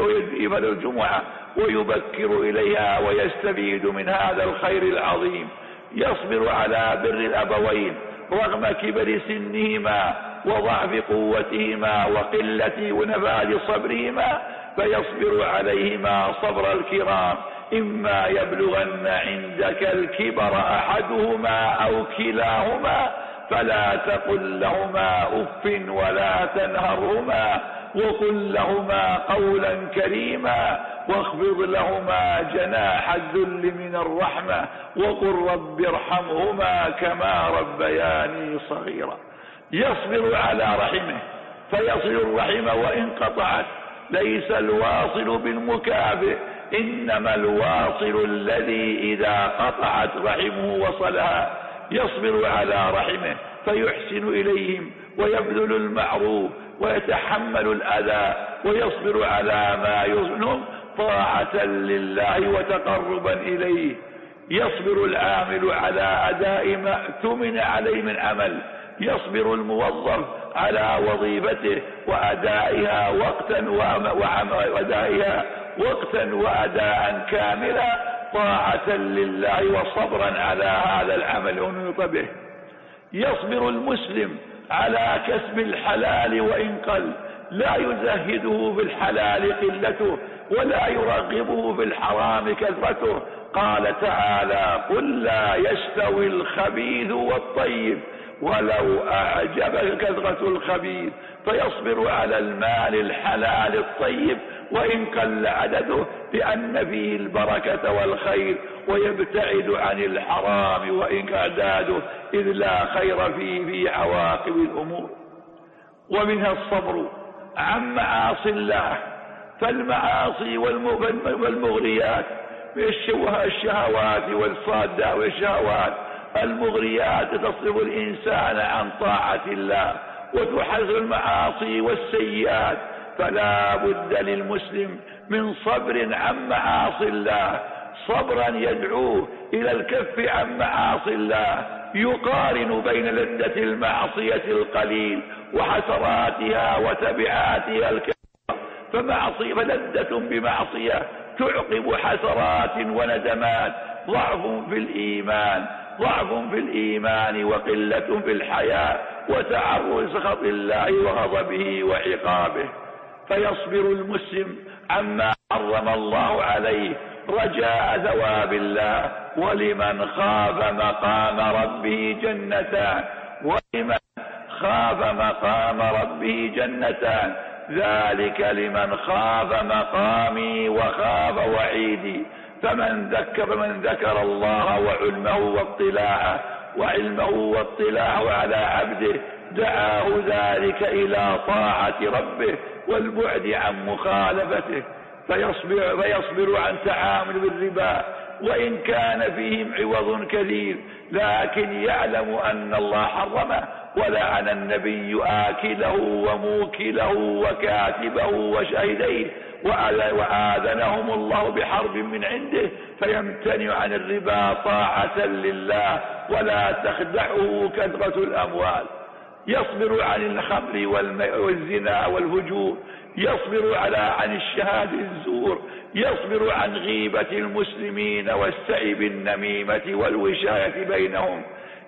فالجمعة ويبكر إليها ويستفيد من هذا الخير العظيم. يصبر على بر الأبوين رغم كبر سنهما وضعف قوتهما وقلة ونفاذ صبرهما، فيصبر عليهما صبر الكرام. إما يبلغن عندك الكبر أحدهما أو كلاهما فلا تقل لهما أف ولا تنهرهما، وقل لهما قولا كريما، واخفض لهما جناح الذل من الرحمة، وقل رب ارحمهما كما ربياني صغيرا. يصبر على رحمه فيصل الرحم وإن قطعت. ليس الواصل بالمكافئ، إنما الواصل الذي إذا قطعت رحمه وصلها. يصبر على رحمه فيحسن إليهم ويبذل المعروف ويتحمل الأذى، ويصبر على ما يظلم طاعة لله وتقربا إليه. يصبر العامل على أداء ما اؤتمن عليه من عمل. يصبر الموظف على وظيفته وأدائها وقتا وأداء كاملا طاعة لله وصبرا على هذا العمل ونطق به. يصبر المسلم على كسب الحلال وإن قل، لا يزهده في الحلال قلته ولا يرغبه في الحرام كثرته. قال تعالى: قل لا يستوي الخبيث والطيب ولو أعجبك كثرة الخبيث. فيصبر على المال الحلال الطيب وإن قل عدده، لأن فيه البركة والخير، ويبتعد عن الحرام وإن أعداده، إذ لا خير فيه في عواقب الأمور. ومنها الصبر عن معاصي الله، فالمعاصي والمغريات الشهوات والصادات والشهوات المغريات تصرف الإنسان عن طاعة الله وتحذر المعاصي والسيئات. فلا بد للمسلم من صبر عن معاصي الله، صبرا يدعوه إلى الكف عن معاصي الله، يقارن بين لذة المعصية القليل وحسراتها وتبعاتها الكثيرة. فلذة بمعصية تعقب حسرات وندمات، ضعف في الإيمان وقلة في الحياة وتعرض سخط الله وغضبه وعقابه. فيصبر المسلم عما حرم الله عليه رجاء ثواب الله. ولمن خاف مقام ربه جنتان، ذلك لمن خاف مقامي وخاف وعيدي. فمن ذكر الله وعلمه واطلاعه على عبده دعاه ذلك إلى طاعة ربه والبعد عن مخالفته. فيصبر عن تعامل بالربا وإن كان فيهم عوض كثير، لكن يعلم أن الله حرمه ولعن النبي آكله وموكله وكاتبه وشاهديه، وآذنهم الله بحرب من عنده، فيمتنع عن الربا طاعة لله ولا تخدعه كثرة الأموال. يصبر عن الخمر والزنا والفجور، يصبر عن الشهادة الزور، يصبر عن غيبة المسلمين والسعي بالنميمة والوشاية بينهم،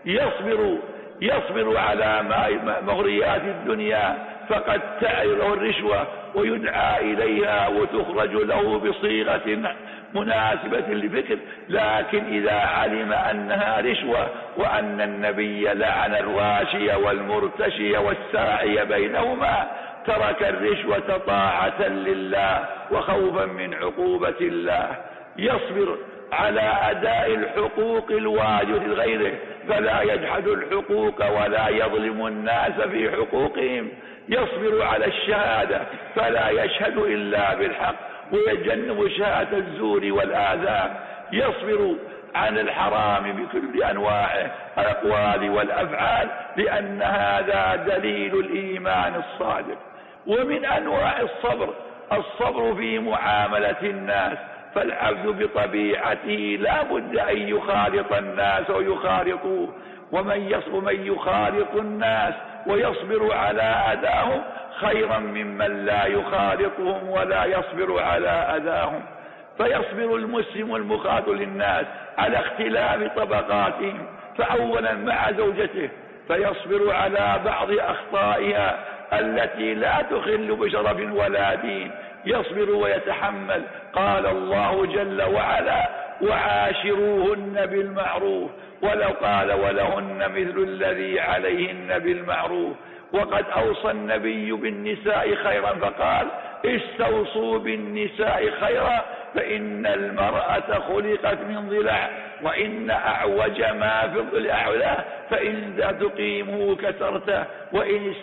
يصبر على مغريات الدنيا، فقد تعرض له الرشوة ويدعى إليها وتخرج له بصيغة مناسبة للفكر، لكن إذا علم أنها رشوة وأن النبي لعن الراشي والمرتشي والساعي بينهما ترك الرشوة طاعة لله وخوفا من عقوبة الله. يصبر على أداء الحقوق الواجبة لغيره، فلا يجحد الحقوق ولا يظلم الناس في حقوقهم. يصبر على الشهادة فلا يشهد إلا بالحق ويجنب شهادة الزور والآثام. يصبر عن الحرام بكل أنواعه الأقوال والأفعال، لأن هذا دليل الإيمان الصادق. ومن أنواع الصبر في معاملة الناس، فالعبد بطبيعته لا بد أن يخالط الناس ويخالطوه، ومن يخالط الناس ويصبر على أذاهم خيرا ممن لا يخالطهم ولا يصبر على أذاهم. فيصبر المسلم المخاطب للناس على اختلاف طبقاتهم، فأولا مع زوجته فيصبر على بعض أخطائها التي لا تخل بشرف ولا دين، يصبر ويتحمل. قال الله جل وعلا: وعاشروهن بالمعروف، ولو قال: ولهن مثل الذي عليهن بالمعروف. وقد أوصى النبي بالنساء خيرا فقال: استوصوا بالنساء خيرا فإن المرأة خلقت من ضلع، وإن أعوج ما في الضلع أعلاه، فإن تقيمه كسرته، وإن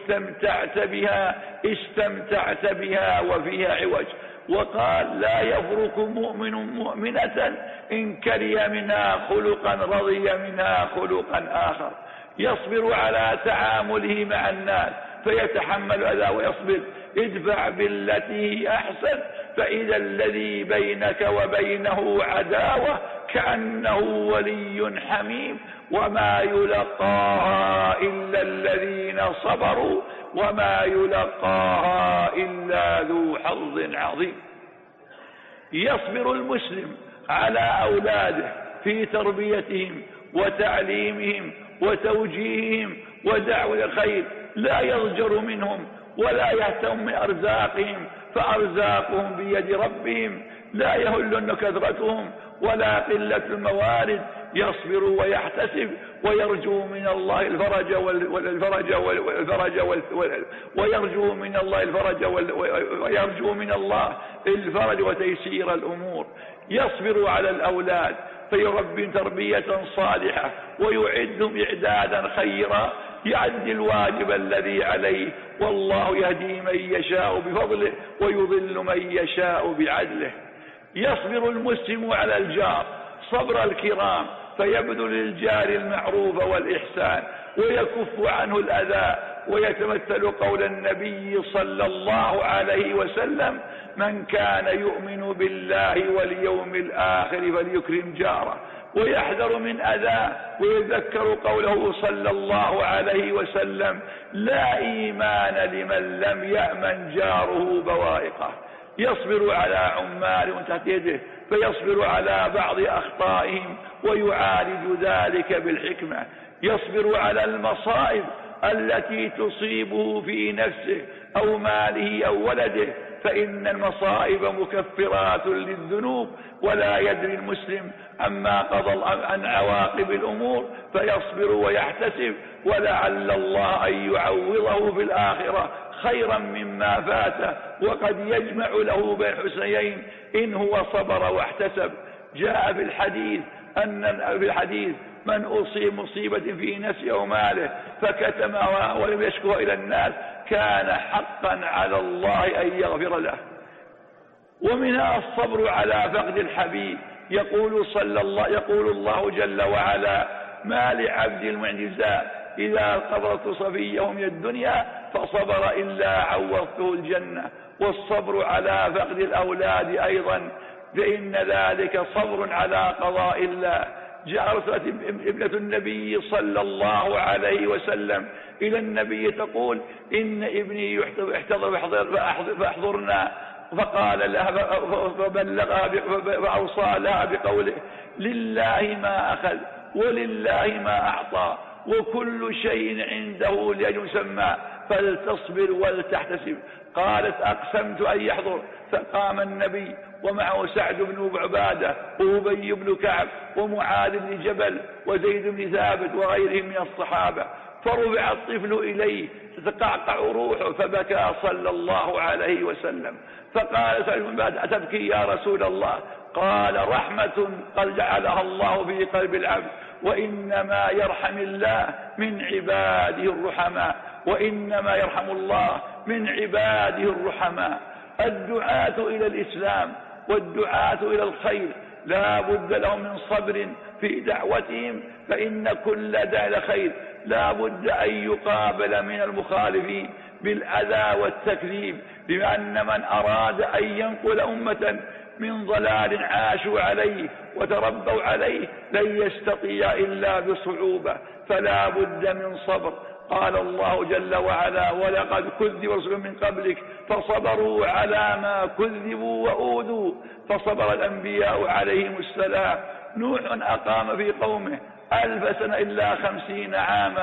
استمتعت بها وفيها عوج. وقال: لا يفرق مؤمن مؤمنة إن كره منها خلقا رضي منها خلقا آخر. يصبر على تعامله مع الناس فيتحمل أذى ويصبر. ادفع بالتي أحسن فإذا الذي بينك وبينه عداوة كأنه ولي حميم، وما يلقاها إلا الذين صبروا وما يلقاها إلا ذو حظ عظيم. يصبر المسلم على أولاده في تربيتهم وتعليمهم وتوجيههم ودعوة الخير، لا يضجر منهم ولا يهتم من أرزاقهم، فأرزاقهم بيد ربهم، لا يهلن كثرتهم ولا قلة الموارد. يصبر ويحتسب ويرجو من الله الفرج ويرجو من الله الفرج وتيسير الأمور. يصبر على الأولاد فيربي تربية صالحة ويعدهم إعدادا خيرا، يؤدي الواجب الذي عليه، والله يهدي من يشاء بفضله ويضل من يشاء بعدله. يصبر المسلم على الجار صبر الكرام فيبذل للجار المعروف والإحسان ويكف عنه الأذى، ويتمثل قول النبي صلى الله عليه وسلم: من كان يؤمن بالله واليوم الآخر فليكرم جاره ويحذر من أذاه. ويذكر قوله صلى الله عليه وسلم: لا إيمان لمن لم يأمن جاره بوائقه. يصبر على عمال تحت يده فيصبر على بعض أخطائهم ويعالج ذلك بالحكمة. يصبر على المصائب التي تصيبه في نفسه أو ماله أو ولده، فإن المصائب مكفرات للذنوب، ولا يدري المسلم عما قضى عن عواقب الأمور، فيصبر ويحتسب، ولعل الله أن يعوضه في الآخرة خيرا مما فاته، وقد يجمع له بين الحسنيين إن هو صبر واحتسب. جاء في الحديث: من أصيب مصيبة في نفسه أو ماله فكتمها ولم يشكوها إلى الناس كان حقا على الله أن يغفر له. ومنها الصبر على فقد الحبيب. يقول الله جل وعلا: ما لعبد المعجزات إذا قبضت صفيه من الدنيا فصبر إلا عوضته الجنة. والصبر على فقد الأولاد أيضا، فإن ذلك صبر على قضاء الله. جاء ابنة النبي صلى الله عليه وسلم إلى النبي تقول: إن ابني يحتضر فاحضرنا، فقال لها فبلغها فأوصى لها بقوله: لله ما أخذ ولله ما أعطى وكل شيء عنده لأجل مسمى فلتصبر ولتحتسب. قالت: أقسمت أن يحضر. فقام النبي ومعه سعد بن عبادة وأبي بن كعب ومعاذ بن جبل وزيد بن ثابت وغيرهم من الصحابة، فرفع الطفل إليه تتقعقع روحه فبكى صلى الله عليه وسلم. فقال سعد بن عبادة: أتبكي يا رسول الله؟ قال: رحمة قد جعلها الله في قلب العبد، وإنما يرحم الله من عباده الرحماء، وإنما يرحم الله من عباده الرحماء. الدعاة إلى الإسلام والدعاة إلى الخير لا بد لهم من صبر في دعوتهم، فإن كل داعي خير لا بد أن يقابل من المخالفين بالأذى والتكذيب، بأن من أراد أن ينقل أمة من ضلال عاشوا عليه وتربوا عليه لن يستطيع إلا بصعوبة، فلا بد من صبر. قال الله جل وعلا: ولقد كذب رسل من قبلك فصبروا على ما كذبوا وأوذوا، فصبر الأنبياء عليهم السلام. نوح أقام في قومه 1000 سنة إلا 50 عاما،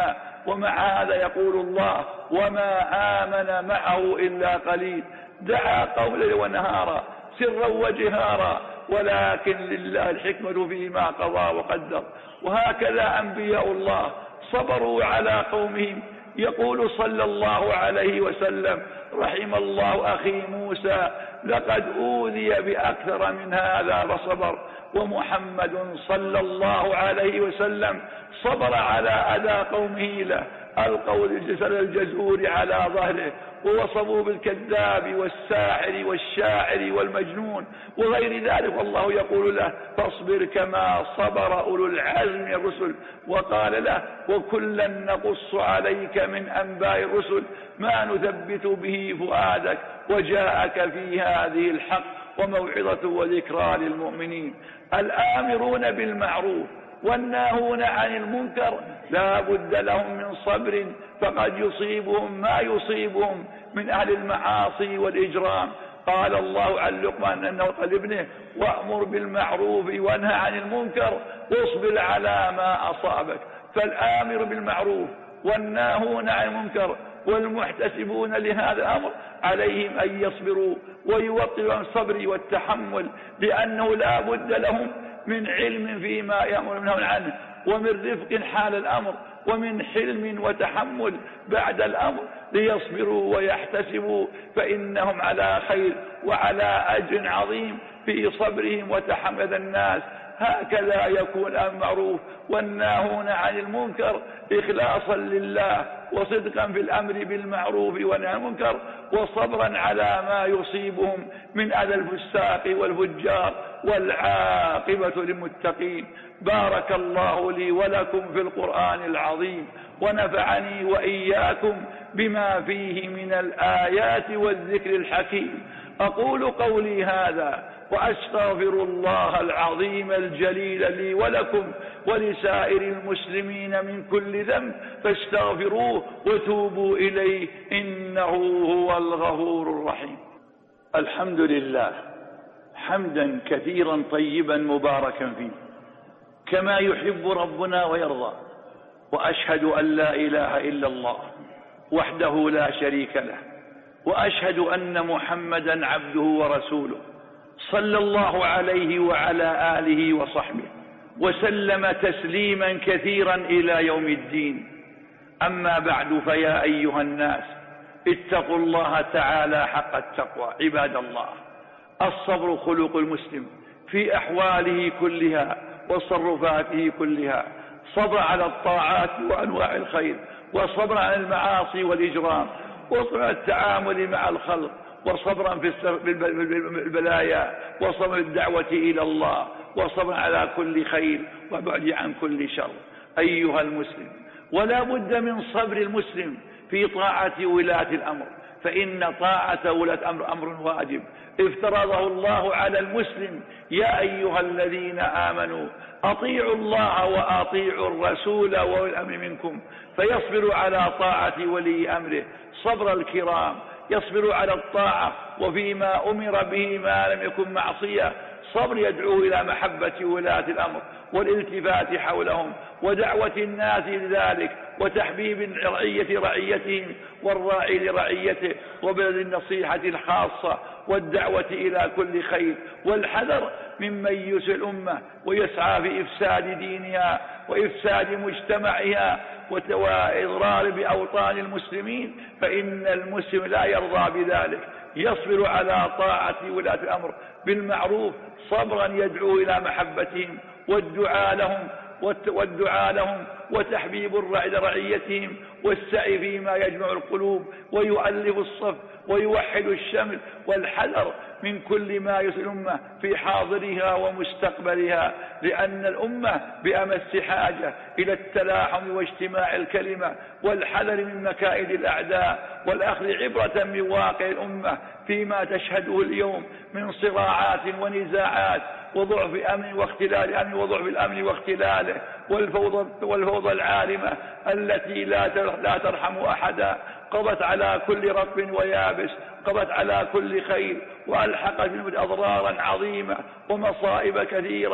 ومع هذا يقول الله وما آمن معه إلا قليل. دعا قوم ليلا ونهارا سرا وجهارا، ولكن لله الحكمة فيما قضى وقدر. وهكذا أنبياء الله صبروا على قومهم. يقول صلى الله عليه وسلم رحم الله أخي موسى لقد أوذي بأكثر من هذا فصبر. ومحمد صلى الله عليه وسلم صبر على أذى قومه له، ألقوا الجسد الجزور على ظهره ووصفوا بالكذاب والساحر والشاعر والمجنون وغير ذلك، والله يقول له فاصبر كما صبر أولو العزم من الرسل. وقال له وكلا نقص عليك من أنباء الرسل ما نثبت به فؤادك وجاءك في هذه الحق وموعظة وذكرى للمؤمنين. الآمرون بالمعروف والناهون عن المنكر لا بد لهم من صبر، فقد يصيبهم ما يصيبهم من أهل المعاصي والإجرام. قال الله عن لقمان أنه قال ابنه وأمر بالمعروف وانهى عن المنكر واصبر على ما أصابك. فالآمر بالمعروف والناهون عن المنكر والمحتسبون لهذا الأمر عليهم أن يصبروا ويوطئوا عن الصبر والتحمل، لأنه لا بد لهم من علم فيما يأمر منه عنه، ومن رفق حال الأمر، ومن حلم وتحمل بعد الأمر، ليصبروا ويحتسبوا، فإنهم على خير وعلى أجر عظيم في صبرهم وتحمل الناس. هكذا يكون المعروف والناهون عن المنكر إخلاصا لله وصدقا في الأمر بالمعروف والنهي عن المنكر، وصبرا على ما يصيبهم من أذى الفساق والفجار، والعاقبة للمتقين. بارك الله لي ولكم في القرآن العظيم، ونفعني وإياكم بما فيه من الآيات والذكر الحكيم. أقول قولي هذا وأستغفر الله العظيم الجليل لي ولكم ولسائر المسلمين من كل ذنب، فاستغفروه وتوبوا إليه إنه هو الغفور الرحيم. الحمد لله حمدا كثيرا طيبا مباركا فيه كما يحب ربنا ويرضى، وأشهد أن لا إله إلا الله وحده لا شريك له، وأشهد أن محمدا عبده ورسوله صلى الله عليه وعلى آله وصحبه وسلم تسليما كثيرا إلى يوم الدين. أما بعد، فيا أيها الناس اتقوا الله تعالى حق التقوى. عباد الله، الصبر خلق المسلم في أحواله كلها وتصرفاته كلها، صبر على الطاعات وأنواع الخير، وصبر على المعاصي والإجرام، وصبر على التعامل مع الخلق، وصبرا في البلايا، وصبر الدعوة إلى الله، وصبر على كل خير وبعد عن كل شر. أيها المسلم، ولا بد من صبر المسلم في طاعة ولاة الأمر، فإن طاعة ولاة الأمر أمر واجب افترضه الله على المسلم. يا أيها الذين آمنوا أطيعوا الله وأطيعوا الرسول وأولي الأمر منكم، فيصبر على طاعة ولي أمره صبر الكرام، يصبر على الطاعة وفيما أمر به ما لم يكن معصية، صبر يدعو إلى محبة ولاة الأمر والالتفات حولهم ودعوة الناس لذلك، وتحبيب الرعية رعيتهم والراعي لرعيته، وبذل النصيحة الخاصة والدعوة إلى كل خير، والحذر ممن يسيء الأمة ويسعى في إفساد دينها وإفساد مجتمعها وإضرار بأوطان المسلمين، فإن المسلم لا يرضى بذلك. يصبر على طاعة ولاة الأمر بالمعروف صبرا يدعو إلى محبتهم والدعاء لهم وتحبيب الرعي لرعيتهم، والسعي فيما يجمع القلوب ويؤلف الصف ويوحد الشمل، والحذر من كل ما يسيء الأمة في حاضرها ومستقبلها، لأن الأمة بأمس حاجة إلى التلاحم واجتماع الكلمة والحذر من مكائد الأعداء، والأخذ عبرة من واقع الأمة فيما تشهده اليوم من صراعات ونزاعات وضعف أمن واختلال أمن وضعف الأمن واختلاله، والفوضى العارمة التي لا ترحم أحدا، قضت على كل رطب ويابس، قضت على كل خير، وألحقت بالموت أضرارا عظيمة ومصائب كثيرة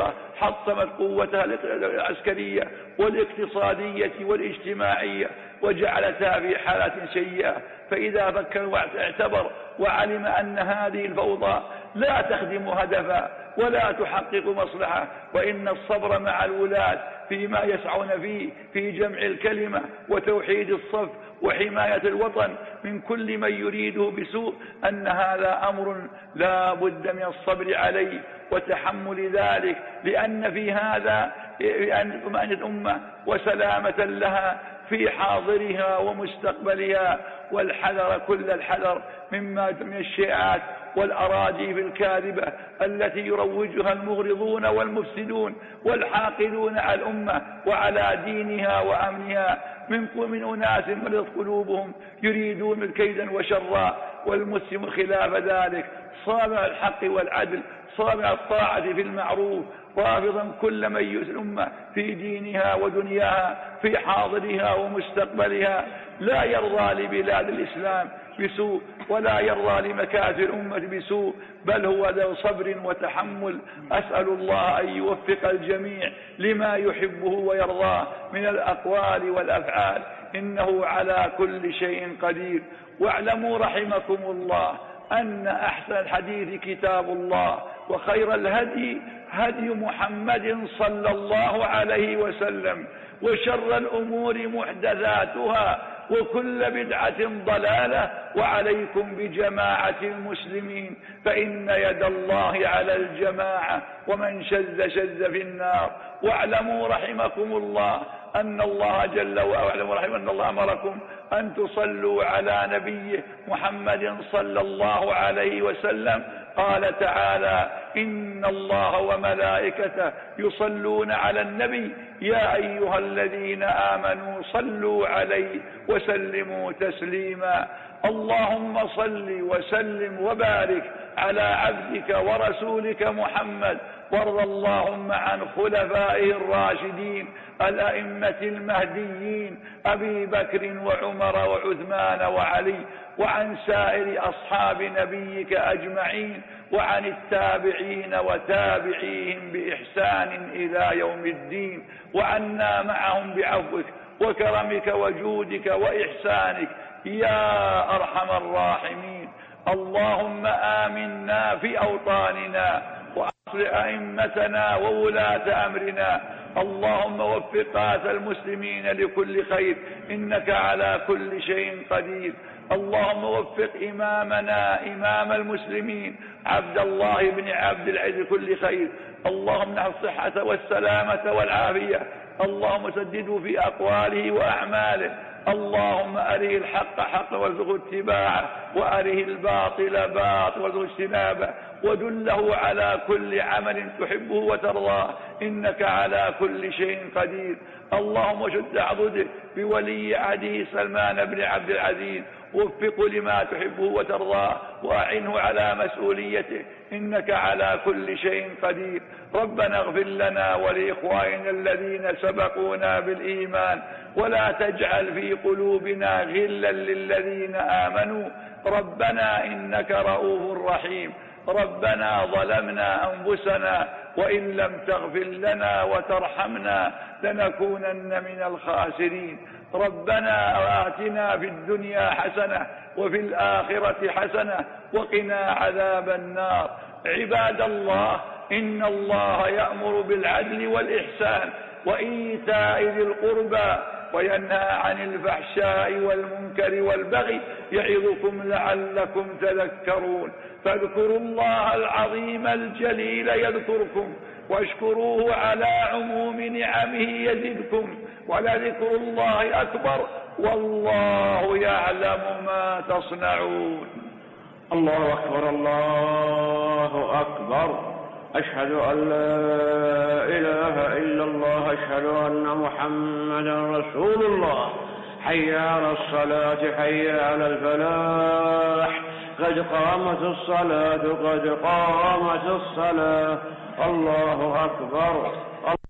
وحطمت قوتها العسكرية والاقتصادية والاجتماعية وجعلتها في حالة سيئة. فإذا فكر واعتبر وعلم أن هذه الفوضى لا تخدم هدفا ولا تحقق مصلحة، وإن الصبر مع الولاة فيما يسعون فيه في جمع الكلمة وتوحيد الصف وحماية الوطن من كل من يريده بسوء، أن هذا أمر لا بد من الصبر عليه وتحمل ذلك، لأن في هذا طمأنينة الأمة وسلامة لها في حاضرها ومستقبلها، والحذر كل الحذر مما من الشائعات والأراجيف الكاذبة التي يروجها المغرضون والمفسدون والحاقدون على الأمة وعلى دينها وأمنها من أناس مرضت قلوبهم يريدون كيدا وشرا، والمسلم خلاف ذلك صابع الحق والعدل، صابع الطاعة في المعروف، رافضا كل من يؤذي الأمة في دينها ودنياها في حاضرها ومستقبلها، لا يرضى لبلاد الإسلام بسوء ولا يرضى لمكاتب الأمة بسوء، بل هو ذو صبر وتحمل. أسأل الله أن يوفق الجميع لما يحبه ويرضاه من الأقوال والأفعال، إنه على كل شيء قدير. واعلموا رحمكم الله أن أحسن الحديث كتاب الله، وخير الهدي هدي محمد صلى الله عليه وسلم، وشر الأمور محدثاتها، وكل بدعة ضلالة، وعليكم بجماعة المسلمين، فإن يد الله على الجماعة، ومن شذ شذ في النار. واعلموا رحمكم الله أن الله جل وعلا أن الله أمركم أن تصلوا على نبيه محمد صلى الله عليه وسلم. قال تعالى: إن الله وملائكته يصلون على النبي يا أيها الذين آمنوا صلوا عليه وسلموا تسليما. اللهم صل وسلم وبارك على عبدك ورسولك محمد، وارض اللهم عن خلفائه الراشدين الأئمة المهديين أبي بكر وعمر وعثمان وعلي، وعن سائر أصحاب نبيك أجمعين، وعن التابعين وتابعيهم بإحسان إلى يوم الدين، وعنا معهم بعفوك وكرمك وجودك وإحسانك يا أرحم الراحمين. اللهم آمنا في أوطاننا وأصلح أئمتنا وولاة أمرنا. اللهم وفق قادة المسلمين لكل خير، إنك على كل شيء قدير. اللهم وفق إمامنا إمام المسلمين عبد الله بن عبد العزيز كل خير. اللهم نحن الصحة والسلامة والعافية. اللهم سدده في أقواله وأعماله. اللهم أره الحق حقا وارزقه اتباعه، وأره الباطل باطلا وارزقه اجتنابه، ودله على كل عمل تحبه وترضاه، إنك على كل شيء قدير. اللهم شد عضده بولي عهده سلمان بن عبد العزيز، وفقه لما تحبه وترضاه، وأعنه على مسؤوليته، إنك على كل شيء قدير. ربنا اغفر لنا ولإخواننا الذين سبقونا بالإيمان، ولا تجعل في قلوبنا غلا للذين آمنوا، ربنا إنك رؤوف رحيم. ربنا ظلمنا أنفسنا وإن لم تغفر لنا وترحمنا لنكونن من الخاسرين. ربنا آتنا في الدنيا حسنة وفي الآخرة حسنة وقنا عذاب النار. عباد الله، إن الله يأمر بالعدل والإحسان وإيتاء ذي القربى وينهى عن الفحشاء والمنكر والبغي، يعظكم لعلكم تذكرون. فاذكروا الله العظيم الجليل يذكركم، واشكروه على عموم نعمه يزدكم، ولذكر الله أكبر، والله يعلم ما تصنعون. الله أكبر الله أكبر. أشهد أن لا إله إلا الله، أشهد أن محمدا رسول الله. حي على الصلاة، حي على الفلاح، قد قامت الصلاة، قد قامت الصلاة. الله أكبر.